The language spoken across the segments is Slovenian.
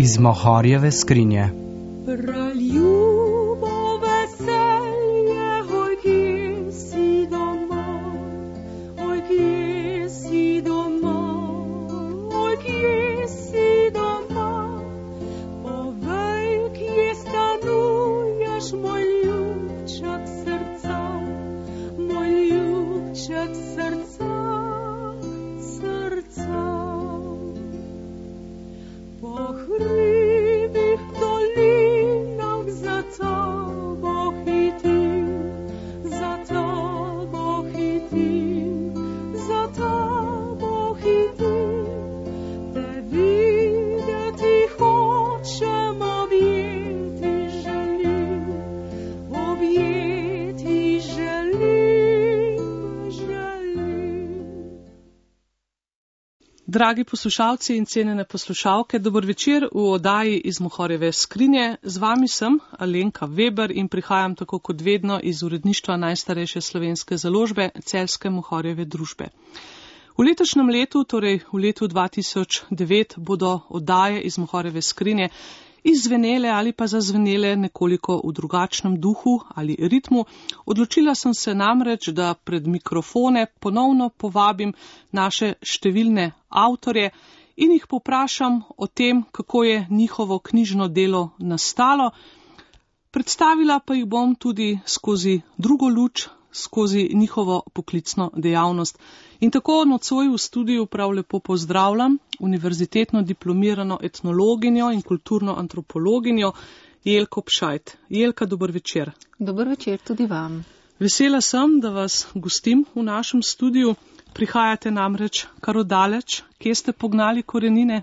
iz Mohorjeve skrinje. Dragi poslušalci in cenjene poslušalke, dober večer v oddaji iz Mohorjeve skrinje. Z vami sem Alenka Weber in prihajam tako kot vedno iz uredništva najstarejše slovenske založbe Celjske Mohorjeve družbe. V letošnjem letu, torej v letu 2009, bodo oddaje iz Mohorjeve skrinje izzvenele ali pa zazvenele nekoliko v drugačnem duhu ali ritmu. Odločila sem se namreč, da pred mikrofone ponovno povabim naše številne avtorje in jih poprašam o tem, kako je njihovo knjižno delo nastalo. Predstavila pa jih bom tudi skozi drugo luč, skozi njihovo poklicno dejavnost. In tako nocoj v studiu prav lepo pozdravljam univerzitetno diplomirano etnologinjo in kulturno antropologinjo Jelko Pšajt. Jelka, dober večer. Dober večer tudi vam. Vesela sem, da vas gostim v našem studiu. Prihajate namreč kar oddaleč. Kje ste pognali korenine?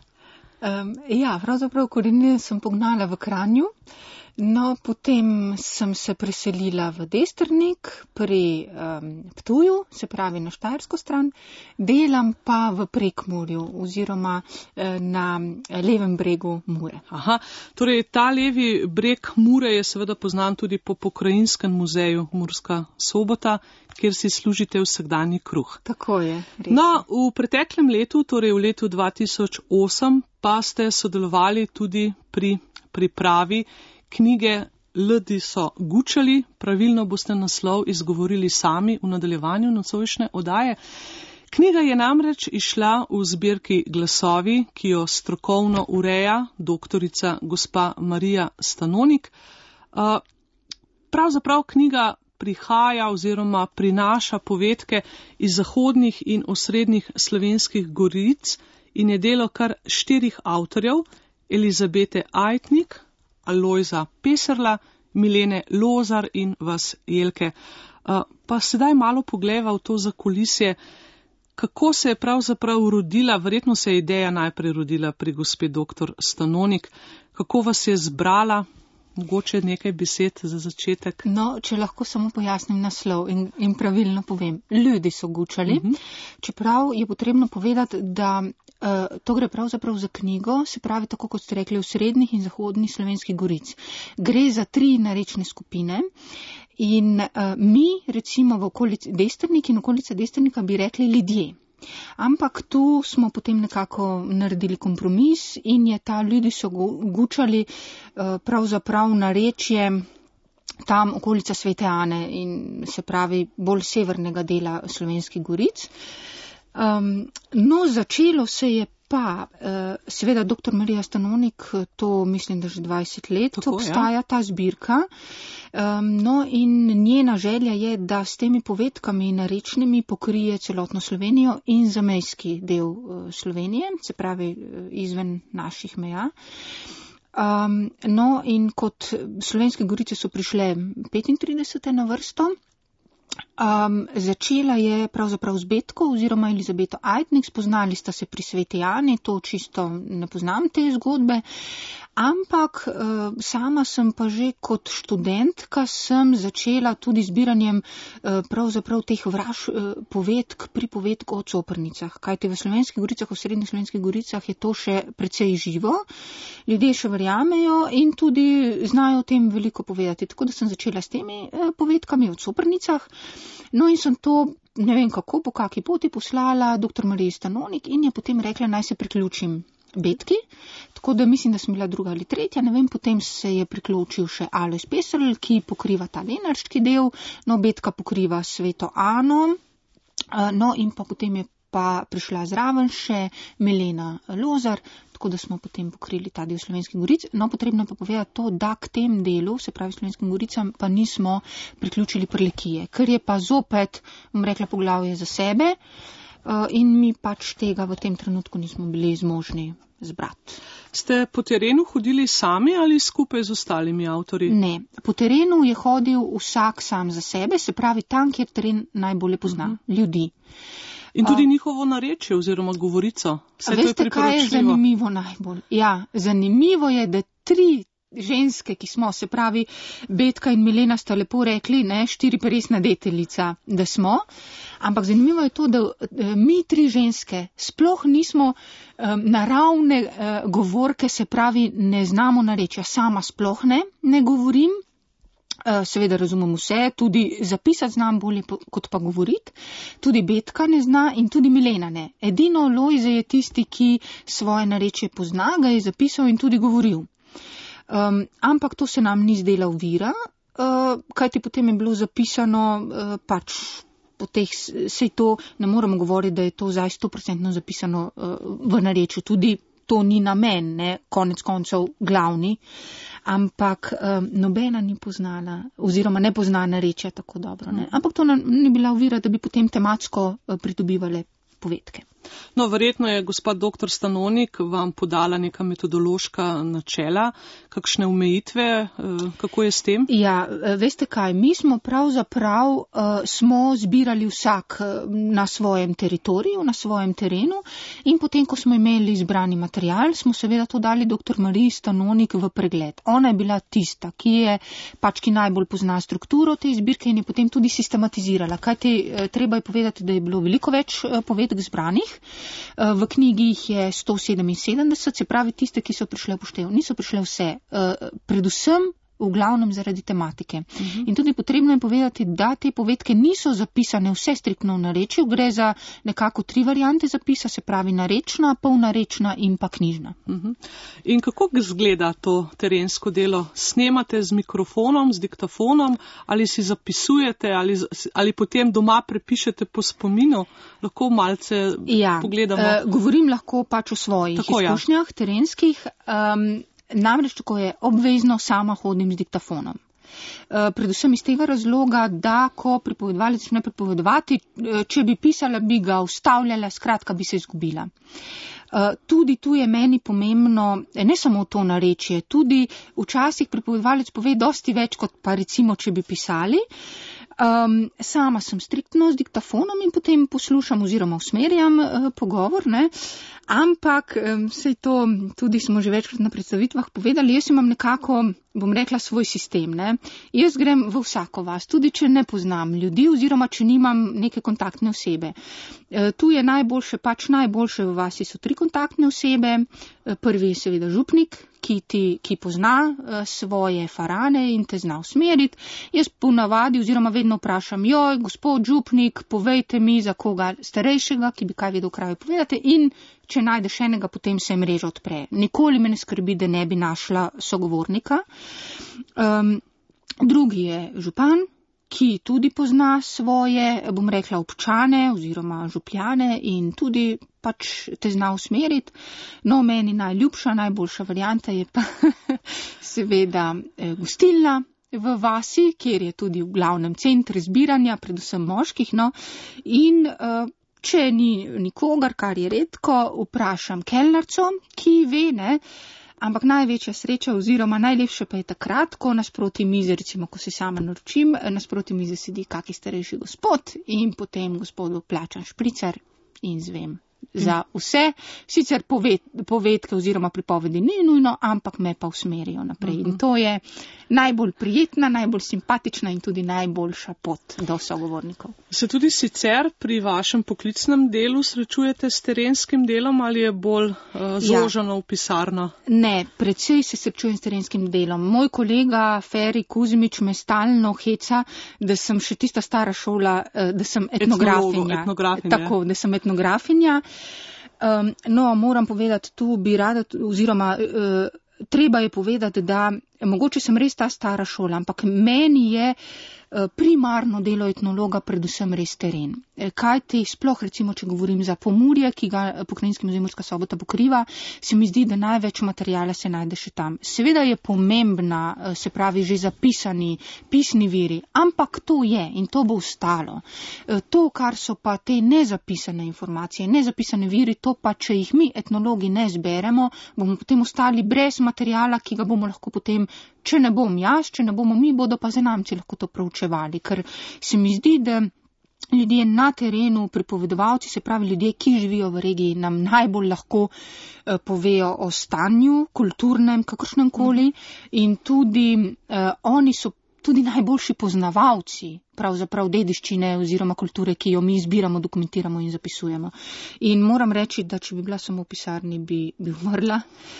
Pravzaprav korenine sem pognala v Kranju. No, potem sem se preselila v Destrnik pri Ptuju, se pravi na štajersko stran, delam pa v Prekmurju oziroma na levem bregu Mure. Aha, torej ta levi breg Mure je seveda poznan tudi po Pokrajinskem muzeju Murska Sobota, kjer si služite vsakdanji kruh. Tako je, res. No, v preteklem letu, torej v letu 2008, pa ste sodelovali tudi pri pripravi knjige Ljudi so gučali, pravilno boste naslov izgovorili sami v nadaljevanju nocojšnje oddaje. Knjiga je namreč izšla v zbirki Glasovi, ki jo strokovno ureja doktorica gospa Marija Stanonik. Pravzaprav knjiga prihaja oziroma prinaša povedke iz zahodnih in osrednjih slovenskih goric in je delo kar 4 avtorjev, Elizabete Aitnik, Alojza Peserla, Milene Lozar in vas Jelke. Pa sedaj malo pogleva v to zakulisje, kako se je pravzaprav rodila, verjetno se je ideja najprej rodila pri gospe dr. Stanonik, kako vas je zbrala, mogoče nekaj besed za začetek. No, če lahko samo pojasnim naslov in pravilno povem. Ljudi so gučali, čeprav je potrebno povedati, da to gre pravzaprav za knjigo, se pravi, tako kot ste rekli, v srednjih in zahodnih slovenskih goric. Gre za 3 narečne skupine in mi, recimo v okolici Destrnik in okolica Destrnika, bi rekli ljudje. Ampak tu smo potem nekako naredili kompromis in je ta Ljudi so gučali pravzaprav narečje tam okolica Svete Ane in se pravi bolj severnega dela slovenskih goric. No, začelo se je pa, seveda dr. Marija Stanonik, to mislim, da že 20 let tako obstaja ta zbirka. No, in njena želja je, da s temi povedkami narečnimi pokrije celotno Slovenijo in zamejski del Slovenije, se pravi izven naših meja. No, in kot slovenske gorice so prišle 35. na vrsto. Začela je pravzaprav z Betko oziroma Elizabeto Aitnik, spoznali sta se pri Sveti Ani, to čisto ne poznam te zgodbe, ampak sama sem pa že kot študentka sem začela tudi zbiranjem pravzaprav teh povedk, pripovedk o coprnicah, kajti v Slovenskih goricah, v srednjih Slovenskih goricah je to še precej živo, ljudje še verjamejo in tudi znajo o tem veliko povedati, tako da sem začela s temi povedkami o coprnicah. No in sem to, ne vem kako, po kaki poti poslala dr. Mariji Stanonik in je potem rekla, naj se priključim Betki, tako da mislim, da sem bila druga ali tretja, ne vem, potem se je priključil še Alojz Peserl, ki pokriva ta lenarški del, no, Betka pokriva Sveto Ano, no, in pa potem je pa prišla zraven še Milena Lozar, tako da smo potem pokrili ta del Slovenskih Goric. No, potrebno je pa povedati to, da k tem delu, se pravi Slovenskim Goricam, pa nismo priključili Prlekije, ker je pa zopet, bom rekla, poglavje za sebe in mi pač tega v tem trenutku nismo bili zmožni zbrati. Ste po terenu hodili sami ali skupaj z ostalimi avtorji? Ne, po terenu je hodil vsak sam za sebe, se pravi tam, kjer teren najbolje pozna ljudi. In tudi njihovo narečje oziroma govorico. Veste, kaj je zanimivo najbolj? Ja, zanimivo je, da 3 ženske, ki smo, se pravi Betka in Milena sta lepo rekli, ne, 4 pa resna deteljica, da smo, ampak zanimivo je to, da mi 3 ženske sploh nismo naravne govorke, se pravi ne znamo narečja, sama sploh ne govorim. Seveda razumem vse, tudi zapisati znam bolje kot pa govoriti, tudi Betka ne zna in tudi Milena ne. Edino Lojze je tisti, ki svoje narečje pozna, ga je zapisal in tudi govoril. Ampak to se nam ni zdela ovira, kajti potem je bilo zapisano pač po teh, sej to ne moremo govoriti, da je to zdaj 100% zapisano v narečju, tudi to ni namen, ne, konec koncev glavni. Ampak nobena ni poznala oziroma ne pozna narečja tako dobro. Ne? Ampak to ni bila ovira, da bi potem tematsko pridobivale povedke. No, verjetno je gospod dr. Stanonik vam podala neka metodološka načela, kakšne omejitve, kako je s tem? Ja, veste kaj, mi smo pravzaprav smo zbirali vsak na svojem teritoriju, na svojem terenu in potem, ko smo imeli izbrani material, smo seveda to dali dr. Mariji Stanonik v pregled. Ona je bila tista, ki najbolj pozna strukturo te zbirke in je potem tudi sistematizirala. Kajti treba je povedati, da je bilo veliko več povedk zbranih. V knjigi jih je 177, se pravi tiste, ki so prišle v poštev. Niso prišle vse, predvsem v glavnem zaradi tematike. In tudi potrebno je povedati, da te povedke niso zapisane vse striktno v narečju, gre za nekako 3 variante zapisa, se pravi narečna, polnarečna in pa knjižna. In kako izgleda to terensko delo? Snemate z mikrofonom, z diktafonom ali si zapisujete ali potem doma prepišete po spominu? Lahko malce pogledamo. Govorim lahko pač o svojih izkušnjah terenskih. Namreč tako je obvezno sama hodim z diktafonom. Predvsem iz tega razloga, da ko pripovedovalec začne pripovedovati, če bi pisala, bi ga ustavljala, skratka bi se izgubila. Tudi tu je meni pomembno, ne samo to narečje, tudi včasih pripovedovalec pove dosti več, kot pa recimo, če bi pisali. Sama sem striktno z diktafonom in potem poslušam oziroma usmerjam pogovor, ne? Ampak sej to tudi smo že večkrat na predstavitvah povedali, jaz imam nekako, bom rekla, svoj sistem, ne? Jaz grem v vsako vas, tudi če ne poznam ljudi oziroma če nimam neke kontaktne osebe. Tu je najboljše v vasi so 3 kontaktne osebe. Prvi je seveda župnik, ki pozna svoje farane in te zna usmeriti. Jaz ponavadi oziroma vedno vprašam, gospod župnik, povejte mi za koga starejšega, ki bi kaj vedel kraju povedati, in če najdeš enega, potem se mreža odpre. Nikoli me ne skrbi, da ne bi našla sogovornika. Drugi je župan, ki tudi pozna svoje, bom rekla, občane oziroma župljane in tudi pač te zna usmeriti. No, meni najljubša, najboljša varianta je pa seveda gostilna v vasi, kjer je tudi v glavnem center zbiranja, predvsem moških, no, in če ni nikogar, kar je redko, vprašam kelnarco, ki ve, ne, ampak največja sreča oziroma najlepše pa je takrat, ko nasproti mize, recimo, ko si sama naročim, nasproti mize sedi kaki starejši gospod in potem gospodu plačam špricer in zvem za vse. Sicer povedke oziroma pripovedi ni nujno, ampak me pa usmerijo naprej. In to je najbolj prijetna, najbolj simpatična in tudi najboljša pot do sogovornikov. Se tudi sicer pri vašem poklicnem delu srečujete s terenskim delom ali je bolj zožano v pisarno? Ne, predvsej se srečujem s terenskim delom. Moj kolega Feri Kuzmič me stalno heca, da sem še tista stara šola, da sem etnografinja. Tako, da sem etnografinja. No, moram povedati, tu bi rada, oziroma treba je povedati, da mogoče sem res ta stara šola, ampak meni je primarno delo etnologa predvsem res teren. Kaj ti sploh, recimo, če govorim za Pomurje, ki ga Pokrajinski muzej Murska Sobota pokriva, se mi zdi, da največ materijala se najde še tam. Seveda je pomembna, se pravi, že zapisani pisni viri, ampak to je in to bo ostalo. To, kar so pa te nezapisane informacije, nezapisane viri, to pa, če jih mi etnologi ne zberemo, bomo potem ostali brez materijala, ki ga bomo lahko potem, če ne bom jaz, če ne bomo mi, bodo pa zanamci lahko to proučevali, ker se mi zdi, da ljudje na terenu, pripovedovalci, se pravi ljudje, ki živijo v regiji, nam najbolj lahko povejo o stanju, kulturnem, kakršnem koli, in tudi oni so tudi najboljši poznavalci pravzaprav dediščine oziroma kulture, ki jo mi zbiramo, dokumentiramo in zapisujemo. In moram reči, da če bi bila samo v pisarni, bi umrla.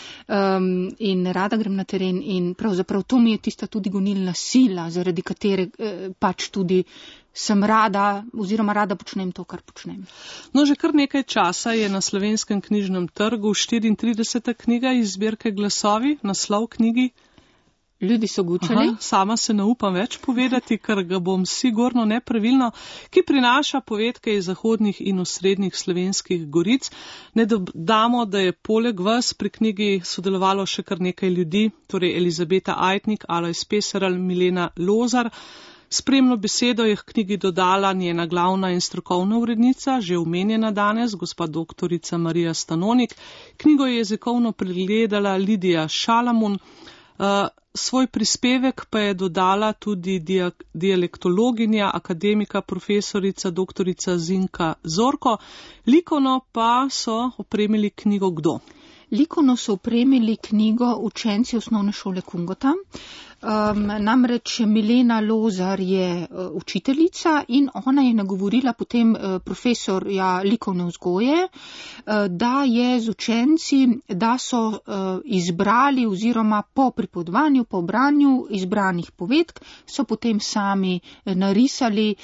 In rada grem na teren in pravzaprav to mi je tista tudi gonilna sila, zaradi katere pač tudi sem rada oziroma rada počnem to, kar počnem. No, že kar nekaj časa je na Slovenskem knjižnem trgu 34. knjiga iz zbirke Glasovi, naslov knjigi. Ljudi so gučali. Sama se ne upam več povedati, ker ga bom sigurno nepravilno, ki prinaša povedke iz zahodnih in osrednjih slovenskih goric. Ne dodamo, da je poleg vas pri knjigi sodelovalo še kar nekaj ljudi, torej Elizabeta Ajtnik, Alojz Peserl, Milena Lozar. Spremno besedo je k knjigi dodala njena glavna in strokovna urednica, že omenjena danes, gospa doktorica Marija Stanonik. Knjigo je jezikovno pregledala Lidija Šalamun. Svoj prispevek pa je dodala tudi dialektologinja, akademika, profesorica, doktorica Zinka Zorko. Likovno pa so opremili knjigo kdo? Likovno so opremili knjigo učenci osnovne šole Kungota. Namreč Milena Lozar je učiteljica in ona je nagovorila potem profesorja likovne vzgoje, da je z učenci, da so izbrali oziroma po pripovedovanju, po branju izbranih povedk, so potem sami narisali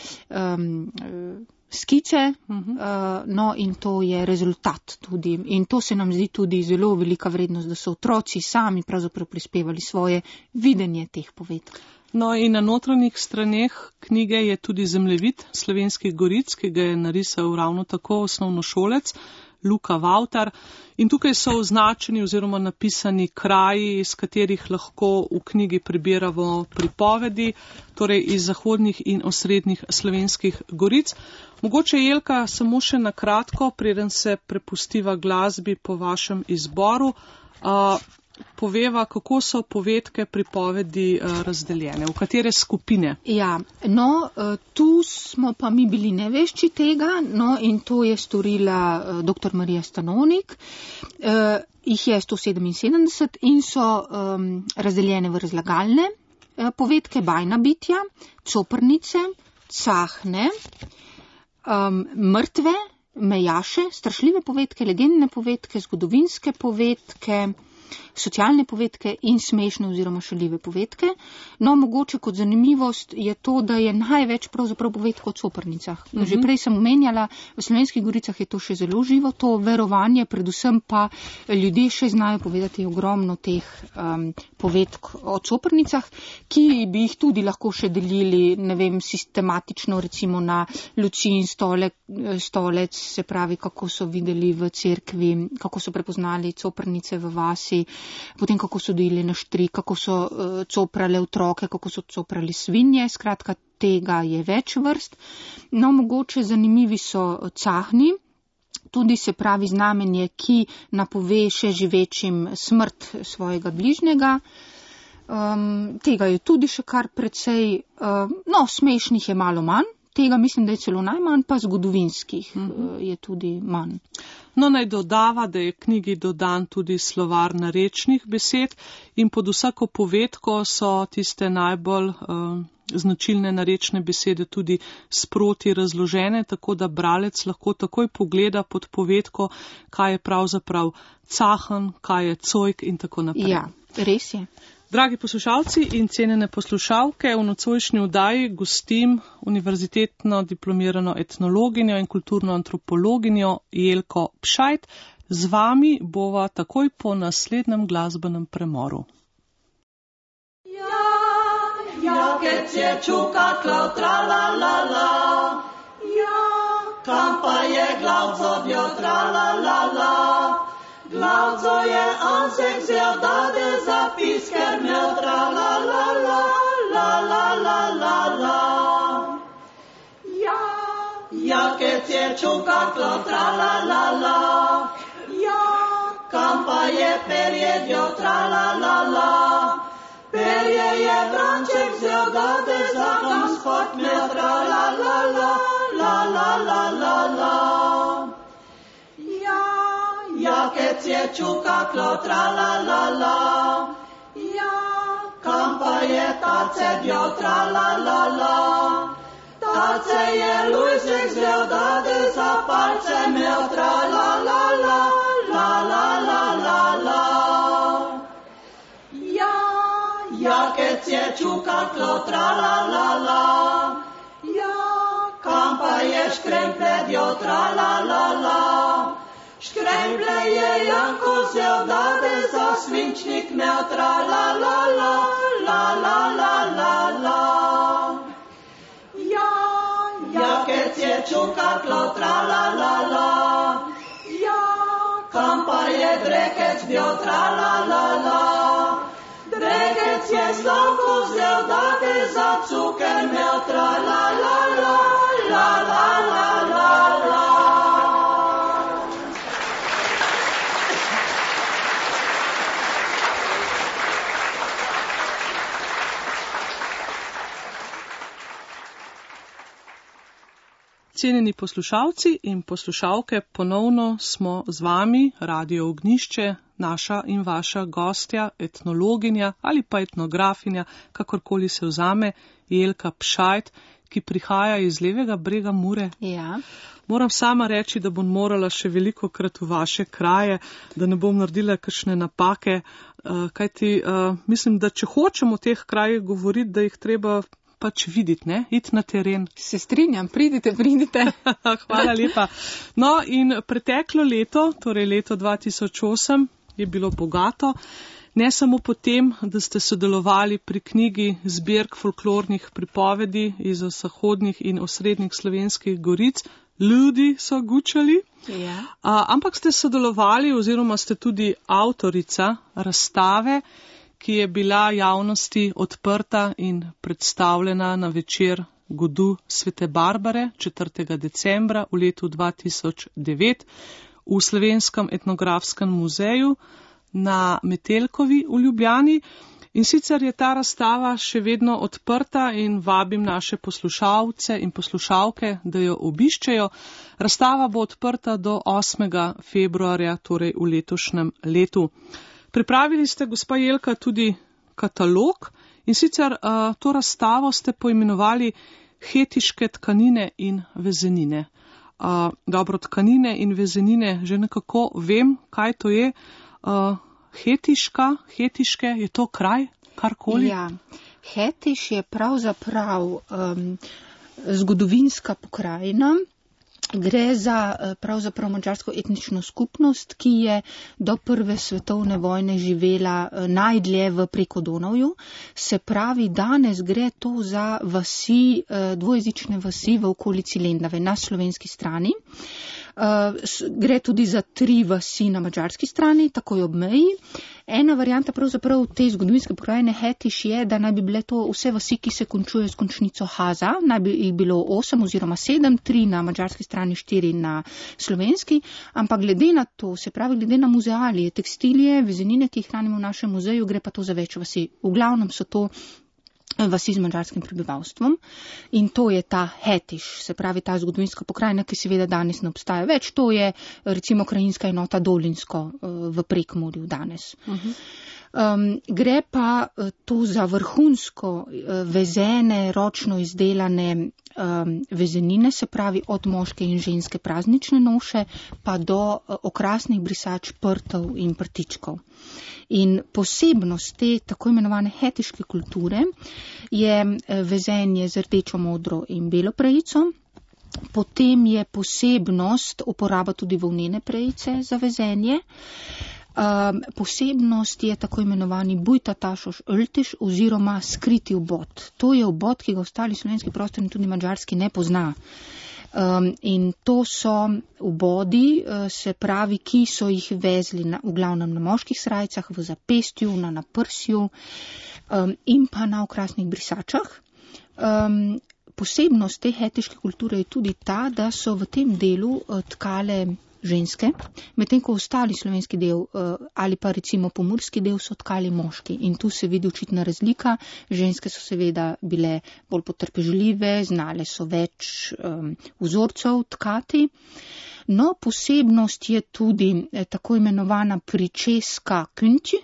skice, no in to je rezultat tudi. In to se nam zdi tudi zelo velika vrednost, da so otroci sami pravzaprav prispevali svoje videnje teh povedk. No in na notranjih straneh knjige je tudi zemljevid Slovenskih goric, ki ga je narisal ravno tako osnovnošolec Luka Vautar. In tukaj so označeni oziroma napisani kraji, iz katerih lahko v knjigi prebiramo pripovedi, torej iz zahodnih in osrednjih slovenskih goric. Mogoče, Jelka, samo še na kratko, preden se prepustiva glasbi po vašem izboru, poveva, kako so povedke pripovedi razdeljene, v katere skupine? Ja, no, tu smo pa mi bili nevešči tega, no in to je storila dr. Marija Stanonik. Jih je 177 in so razdeljene v razlagalne povedke, bajna bitja, coprnice, cahne, mrtve, mejaše, strašljive povedke, legendne povedke, zgodovinske povedke, socialne povedke in smešne oziroma šaljive povedke. No, mogoče kot zanimivost je to, da je največ pravzaprav povedk o coprnicah. Že prej sem omenjala, v Slovenskih goricah je to še zelo živo, to verovanje, predvsem pa ljudje še znajo povedati ogromno teh povedk o coprnicah, ki bi jih tudi lahko še delili, ne vem, sistematično, recimo na Lucin stolec, se pravi, kako so videli v cerkvi, kako so prepoznali coprnice v vasi, potem kako so dojili na štrik, kako so coprale otroke, kako so coprali svinje, skratka tega je več vrst. No, mogoče zanimivi so cahni, tudi se pravi znamenje, ki napove še živečim smrt svojega bližnjega. Tega je tudi še kar precej, no, smešnih je malo manj, tega mislim, da je celo najmanj, pa zgodovinskih je tudi manj. No, naj dodava, da je knjigi dodan tudi slovar narečnih besed in pod vsako povedko so tiste najbolj značilne narečne besede tudi sproti razložene, tako da bralec lahko takoj pogleda pod povedko, kaj je pravzaprav cahen, kaj je cojk in tako naprej. Ja, res je. Dragi poslušalci in cenjene poslušalke, v nocojšnji vdaji gostim univerzitetno diplomirano etnologinjo in kulturno antropologinjo Jelko Pšajt. Z vami bova takoj po naslednjem glasbenem premoru. Ja, keď je čuka klav, tra la la la. Ja, kam pa je glavco dio, tra la la la. Glavco je ansek zjel, dade zapis, ker mel, tra la la la, la la la la la. Ja, keď je čuka klav, tra la la la. Ja, kam pa je perje dio, tra la la la. Perje je branček zjel, dade za kam spod mel, tra la la la, la la la la la. Ja, keď je čuka klo, tra la la la. Ja, kam pa je tace dio, tra la la la. Tace je lujzek zjel, dade za palce mel, tra la la la, la la la la la. Ja, keď je čuka klo, tra la la la. Ja, kam pa je škremple dio, tra la la la. Škremple je Janko zjel, dade za svinčnik mel, tra la la la, la la la la la. Ja, keď je čuka klo, tra la la la. Ja, kam pa je drekec dio, tra la la la. Drekec je Slavko zjel, dade za cuker mel, tra la la la, la la la la la. Cenjeni poslušalci in poslušalke, ponovno smo z vami, Radio Ognjišče, naša in vaša gostja, etnologinja ali pa etnografinja, kakorkoli se vzame, Jelka Pšajt, ki prihaja iz levega brega Mure. Ja. Moram sama reči, da bom morala še veliko krat v vaše kraje, da ne bom naredila kakšne napake, kajti mislim, da če hočemo o teh krajih govoriti, da jih treba pač videti, ne? Iti na teren. Se strinjam, pridite. Hvala lepa. No in preteklo leto, torej leto 2008, je bilo bogato, ne samo po tem, da ste sodelovali pri knjigi zbirk folklornih pripovedi iz zahodnih in osrednjih slovenskih goric, Ljudi so gučali, Ja. Ampak ste sodelovali oziroma ste tudi avtorica razstave, ki je bila javnosti odprta in predstavljena na večer Godu Svete Barbare 4. decembra v letu 2009 v Slovenskem etnografskem muzeju na Metelkovi v Ljubljani. In sicer je ta razstava še vedno odprta in vabim naše poslušalce in poslušalke, da jo obiščejo. Razstava bo odprta do 8. februarja, torej v letošnjem letu. Pripravili ste, gospa Jelka, tudi katalog in sicer to razstavo ste poimenovali Hetiške tkanine in vezenine. Dobro, tkanine in vezenine, že nekako vem, kaj to je. Hetiške, je to kraj, karkoli? Ja, Hetiš je pravzaprav zgodovinska pokrajina. Gre za pravzaprav madžarsko etnično skupnost, ki je do prve svetovne vojne živela najdlje v Prekodonavju. Se pravi, danes gre to za vasi, dvojezične vasi v okolici Lendave na slovenski strani. Gre tudi za 3 vasi na madžarski strani, takoj ob meji. Ena varianta pravzaprav te zgodovinske pokrajine Hetiš je, da naj bi bile to vse vasi, ki se končujejo s končnico Haza, naj bi jih bilo 8 oziroma 7, 3 na madžarski strani, 4 na slovenski, ampak glede na to, se pravi glede na muzealije, tekstilije, vezenine, ki jih hranimo v našem muzeju, gre pa to za več vasi. V glavnem so to vasi z madžarskim prebivalstvom in to je ta Hetiš, se pravi ta zgodovinska pokrajina, ki seveda danes ne obstaja več. To je recimo krajinska enota Dolinsko v Prekmurju danes. Gre pa tu za vrhunsko vezene, ročno izdelane vezenine, se pravi od moške in ženske praznične noše pa do okrasnih brisač prtov in prtičkov. In posebnost te tako imenovane hetiške kulture je vezenje z rdečo, modro in belo prejico. Potem je posebnost uporaba tudi volnene prejice za vezenje. Posebnost je tako imenovani bujtatašoš öltiš oziroma skriti obod. To je obod, ki ga ostali slovenski prostor in tudi mađarski ne pozna. In to so obodi, se pravi, ki so jih vezli v glavnem na moških srajcah, v zapestju, na naprsju in pa na okrasnih brisačah. Posebnost te hetiške kulture je tudi ta, da so v tem delu tkale ženske, medtem ko ostali slovenski del ali pa recimo pomurski del so tkali moški. In tu se vidi očitna razlika. Ženske so seveda bile bolj potrpežljive, znale so več vzorcev tkati. No, posebnost je tudi tako imenovana pričeska künči.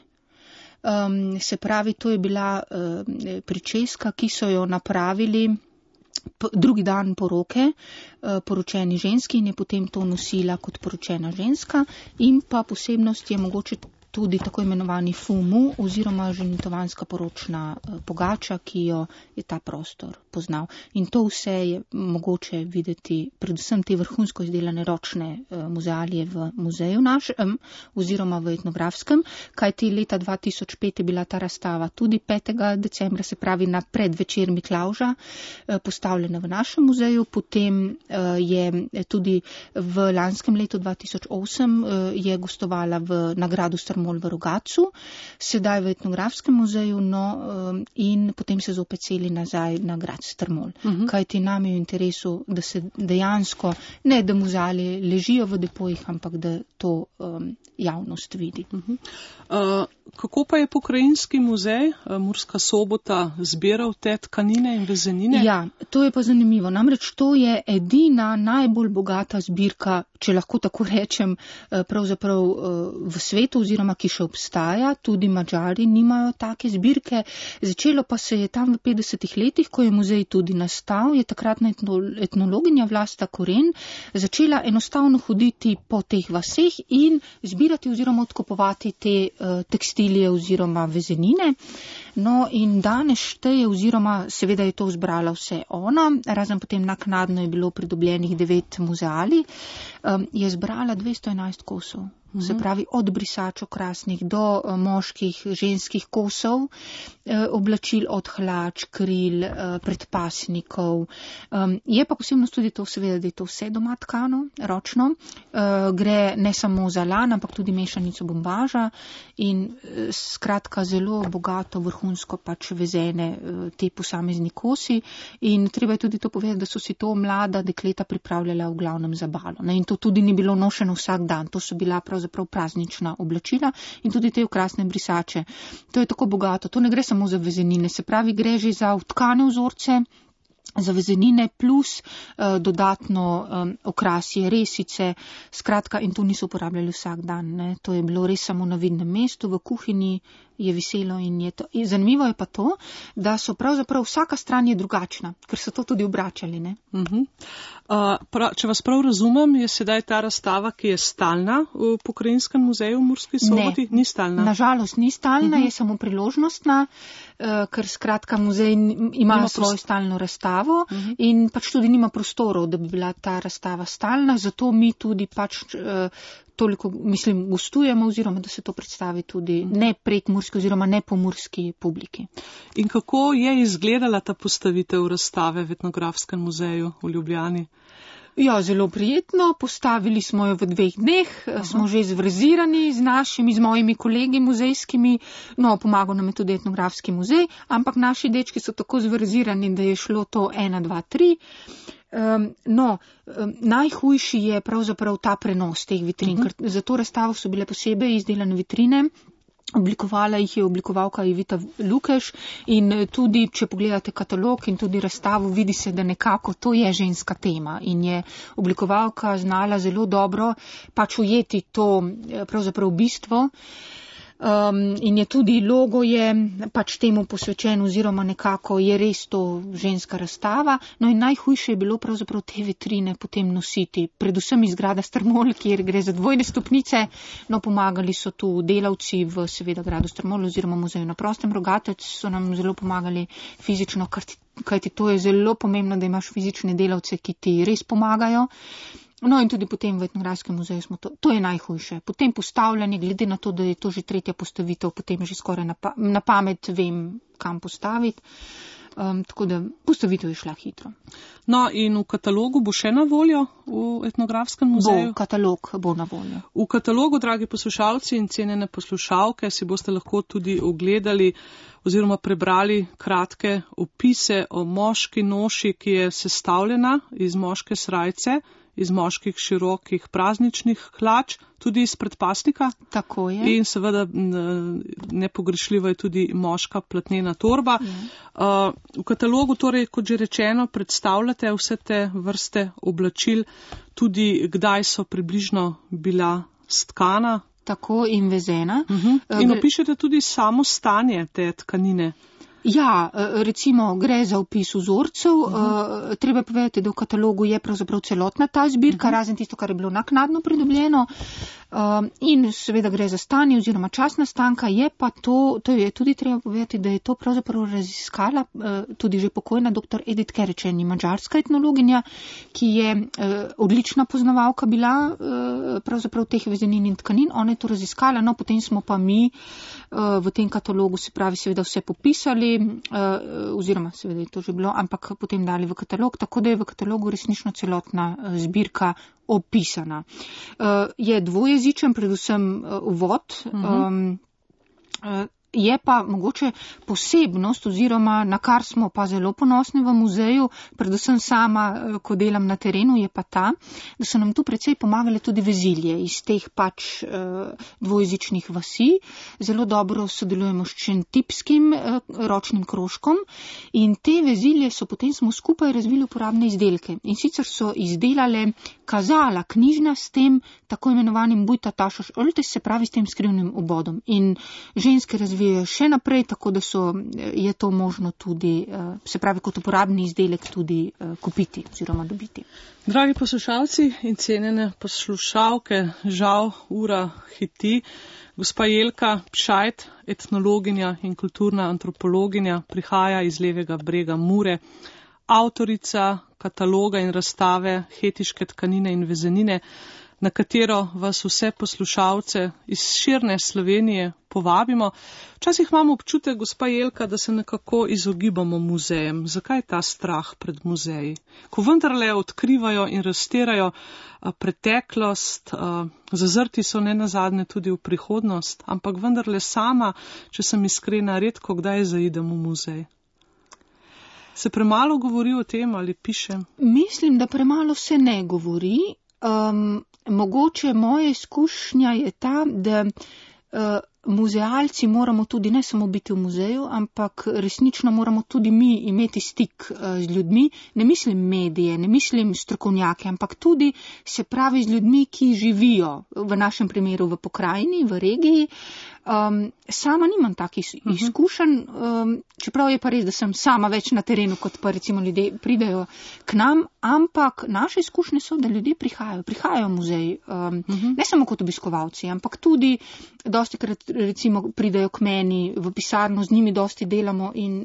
Se pravi, to je bila pričeska, ki so jo napravili drugi dan poroke poročeni ženski in je potem to nosila kot poročena ženska. In pa posebnost je mogoče tudi tako imenovani fumu oziroma ženitovanska poročna pogača, ki jo je ta prostor poznal. In to vse je mogoče videti, predvsem te vrhunsko izdelane ročne muzealije v muzeju našem oziroma v etnografskem, kajti leta 2005 je bila ta razstava tudi 5. decembra, se pravi na predvečer Miklavža, postavljena v našem muzeju. Potem je tudi v lanskem letu 2008 je gostovala v nagradu Strmol v Rogacu, sedaj v etnografskem muzeju, in potem se zopet seli nazaj na grad Strmol. Kajti nam je v interesu, da se dejansko, ne da muzealije ležijo v depojih, ampak da to javnost vidi. Kako pa je Pokrajinski muzej Murska Sobota zbiral te tkanine in vezenine? Ja, to je pa zanimivo. Namreč to je edina najbolj bogata zbirka, če lahko tako rečem, pravzaprav v svetu oziroma ki še obstaja. Tudi Mađari nimajo take zbirke. Začelo pa se je tam v 50. letih, ko je muzej tudi nastal, je takratna etnologinja Vlasta Koren začela enostavno hoditi po teh vaseh in zbirati oziroma odkupovati te tekstilije oziroma vezenine. No in danes šteje oziroma seveda je to zbrala vse ona, razen potem naknadno je bilo pridobljenih 9 muzealij, je zbrala 211 kosov. Se pravi, od brisač okrasnih do moških, ženskih kosov, oblačil od hlač, kril, predpasnikov. Je pa posebnost tudi to, seveda, da je to vse doma tkano, ročno. Gre ne samo za lan, ampak tudi mešanico bombaža in skratka zelo bogato, vrhunsko pač vezene te posamezni kosi. In treba je tudi to povedati, da so si to mlada dekleta pripravljala v glavnem za balo. In to tudi ni bilo nošeno vsak dan, to so bila pravzaprav praznična oblačila in tudi te okrasne brisače. To je tako bogato, to ne gre samo za vezenine, se pravi, gre že za vtkane vzorce, za vezenine plus dodatno okrasje, resice, skratka, in to niso uporabljali vsak dan. Ne. To je bilo res samo na vidnem mestu, v kuhinji je viselo in je to. In zanimivo je pa to, da so pravzaprav vsaka stran je drugačna, ker so to tudi obračali. Ne. Če vas prav razumem, je sedaj ta razstava, ki je stalna v Pokrajinskem muzeju v Murski Soboti? Ne, ni stalna. Nažalost ni stalna, je samo priložnostna, ker skratka muzej ima svojo stalno razstavo in pač tudi nima prostorov, da bi bila ta razstava stalna, zato mi tudi pač toliko, gostujemo oziroma da se to predstavi tudi ne prek murske oziroma ne po murski publiki. In kako je izgledala ta postavitev razstave v Etnografskem muzeju v Ljubljani? Ja, zelo prijetno. Postavili smo jo v 2 dneh, smo že zvrzirani z mojimi kolegi muzejskimi, pomagal nam je tudi Etnografski muzej, ampak naši dečki so tako zvrzirani, da je šlo to 1, 2, 3. Najhujši je pravzaprav ta prenos teh vitrin, ker za to razstavo so bile posebej izdelane vitrine. Oblikovala jih je oblikovalka Evita Lukeš in tudi, če pogledate katalog in tudi razstavo, vidi se, da nekako to je ženska tema in je oblikovalka znala zelo dobro pač ujeti to pravzaprav bistvo. in je tudi logo je pač temu posvečen oziroma nekako je res to ženska razstava. No in najhujše je bilo pravzaprav te vitrine potem nositi, predvsem iz grada Strmol, kjer gre za 2 stopnice. No, pomagali so tu delavci v seveda gradu Strmol oziroma muzeju na Prostem. Rogatec so nam zelo pomagali fizično, kajti to je zelo pomembno, da imaš fizične delavce, ki ti res pomagajo. No in tudi potem v Etnografskem muzeju smo to je najhujše. Potem postavljanje, glede na to, da je to že 3. postavitev, potem že skoraj na pamet vem, kam postaviti. Tako da postavitev je šla hitro. No in v katalogu bo še na voljo v Etnografskem muzeju? Katalog bo na voljo. V katalogu, dragi poslušalci in cenjene poslušalke, si boste lahko tudi ogledali oziroma prebrali kratke opise o moški noši, ki je sestavljena iz moške srajce, iz moških širokih prazničnih hlač, tudi iz predpasnika. Tako je. In seveda nepogrešljiva je tudi moška platnena torba. V katalogu torej, kot že rečeno, predstavljate vse te vrste oblačil, tudi kdaj so približno bila stkana. Tako in vezena. In opišete tudi samo stanje te tkanine. Ja, recimo gre za opis vzorcev. Treba povedati, da v katalogu je pravzaprav celotna ta zbirka, razen tisto, kar je bilo naknadno pridobljeno. In seveda gre za stanje oziroma čas nastanka, je pa to je tudi treba povedati, da je to pravzaprav raziskala tudi že pokojna dr. Edith Kerečen, madžarska etnologinja, ki je odlična poznavalka bila pravzaprav teh vezenin in tkanin. Ona je to raziskala, no potem smo pa mi v tem katalogu, se pravi, seveda vse popisali, oziroma seveda je to že bilo, ampak potem dali v katalog, tako da je v katalogu resnično celotna zbirka opisana. Je dvojezičen, predvsem uvod, je pa mogoče posebnost oziroma na kar smo pa zelo ponosni v muzeju, predvsem sama, ko delam na terenu, je pa ta, da so nam tu precej pomagale tudi vezilje iz teh pač dvojezičnih vasi. Zelo dobro sodelujemo s Šentipskim ročnim krožkom in te vezilje potem smo skupaj razvili uporabne izdelke. In sicer so izdelale kazala knjižna s tem tako imenovanim bujta tašoš öltes, se pravi s tem skrivnim obodom. In ženske razvijajo še naprej, tako da je to možno tudi, se pravi kot uporabni izdelek tudi kupiti oziroma dobiti. Dragi poslušalci in cenjene poslušalke, žal ura hiti. Gospa Jelka Pšajt, etnologinja in kulturna antropologinja, prihaja iz Levega brega Mure, avtorica kataloga in razstave Hetiške tkanine in vezenine, na katero vas vse poslušalce iz širne Slovenije povabimo. Včasih imamo občutek, gospa Jelka, da se nekako izogibamo muzejem. Zakaj ta strah pred muzeji? Ko vendarle odkrivajo in raztirajo preteklost, zazrti so nenazadnje tudi v prihodnost, ampak vendarle sama, če sem iskrena, redko kdaj zaidem v muzej. Se premalo govori o tem ali piše? Mislim, da premalo se ne govori. Mogoče moja izkušnja je ta, da muzealci moramo tudi ne samo biti v muzeju, ampak resnično moramo tudi mi imeti stik z ljudmi. Ne mislim medije, ne mislim strokovnjake, ampak tudi se pravi z ljudmi, ki živijo v našem primeru v pokrajini, v regiji. Sama nimam takih izkušenj, čeprav je pa res, da sem sama več na terenu, kot pa recimo ljudje pridejo k nam, ampak naše izkušnje so, da ljudje prihajajo v muzej, ne samo kot obiskovalci, ampak tudi dostikrat recimo pridejo k meni v pisarno, z njimi dosti delamo in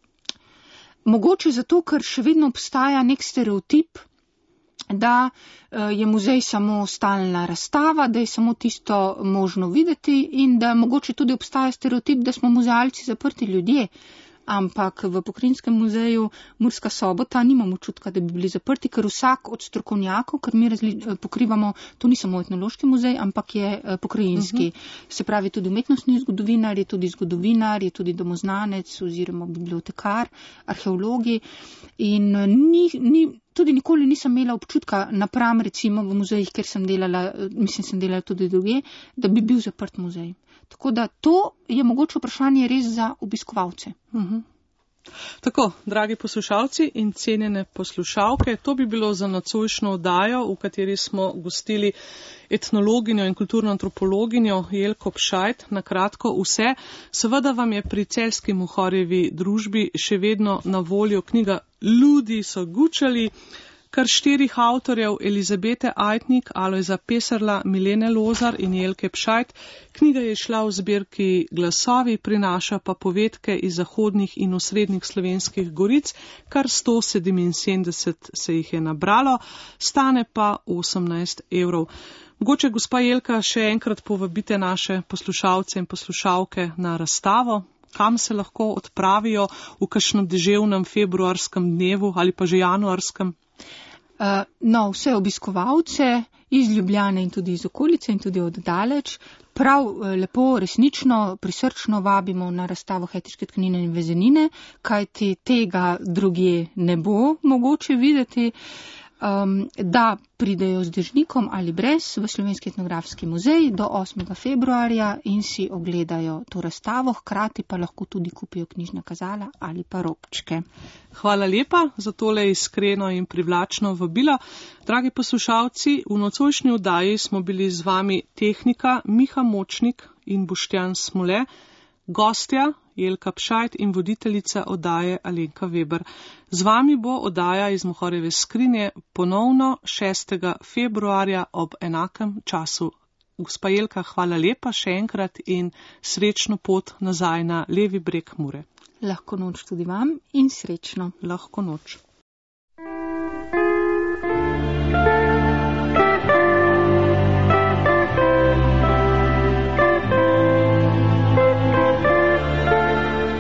mogoče zato, ker še vedno obstaja nek stereotip, da je muzej samo stalna razstava, da je samo tisto možno videti in da mogoče tudi obstaja stereotip, da smo muzealci zaprti ljudje. Ampak v Pokrajinskem muzeju Murska Sobota nimamo občutka, da bi bili zaprti, ker vsak od strokovnjakov, ker mi pokrivamo, to ni samo etnološki muzej, ampak je pokrajinski. Se pravi tudi umetnostni zgodovinar, je tudi zgodovinar, je tudi domoznanec oziroma bibliotekar, arheologi in tudi nikoli nisem imela občutka napram recimo v muzejih, ker sem delala tudi druge, da bi bil zaprt muzej. Tako da to je mogoče vprašanje res za obiskovalce. Tako, dragi poslušalci in cenjene poslušalke, to bi bilo za nocojšnjo oddajo, v kateri smo gostili etnologinjo in kulturno antropologinjo Jelko Pšajt. Na kratko vse. Seveda vam je pri Celjski Muhorjevi družbi še vedno na voljo knjiga Ljudi so gučali, kar 4 avtorjev, Elizabete Ajtnik, Alojza Peserla, Milene Lozar in Jelke Pšajt. Knjiga je šla v zbirki Glasovi, prinaša pa povedke iz zahodnih in osrednjih slovenskih goric, kar 177 se jih je nabralo, stane pa 18 evrov. Mogoče, gospa Jelka, še enkrat povabite naše poslušalce in poslušalke na razstavo. Kam se lahko odpravijo v kakšnem deževnem februarskem dnevu ali pa že januarskem? Vse obiskovalce iz Ljubljane in tudi iz okolice in tudi od daleč prav lepo, resnično, prisrčno vabimo na razstavo Hetiške tkanine in vezenine, kajti tega drugje ne bo mogoče videti. Da pridejo z dežnikom ali brez v Slovenski etnografski muzej do 8. februarja in si ogledajo to razstavo, hkrati pa lahko tudi kupijo knjižna kazala ali pa robčke. Hvala lepa za tole iskreno in privlačno vabilo. Dragi poslušalci, v nocojšnji oddaji smo bili z vami tehnika Miha Močnik in Boštjan Smole, gostja Jelka Pšajt in voditeljica oddaje Alenka Veber. Z vami bo oddaja iz Muhorjeve skrinje ponovno 6. februarja ob enakem času. Gospa Jelka, hvala lepa še enkrat in srečno pot nazaj na levi breg Mure. Lahko noč tudi vam in srečno. Lahko noč.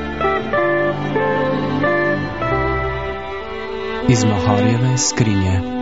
Iz Muhorjeve skrinje.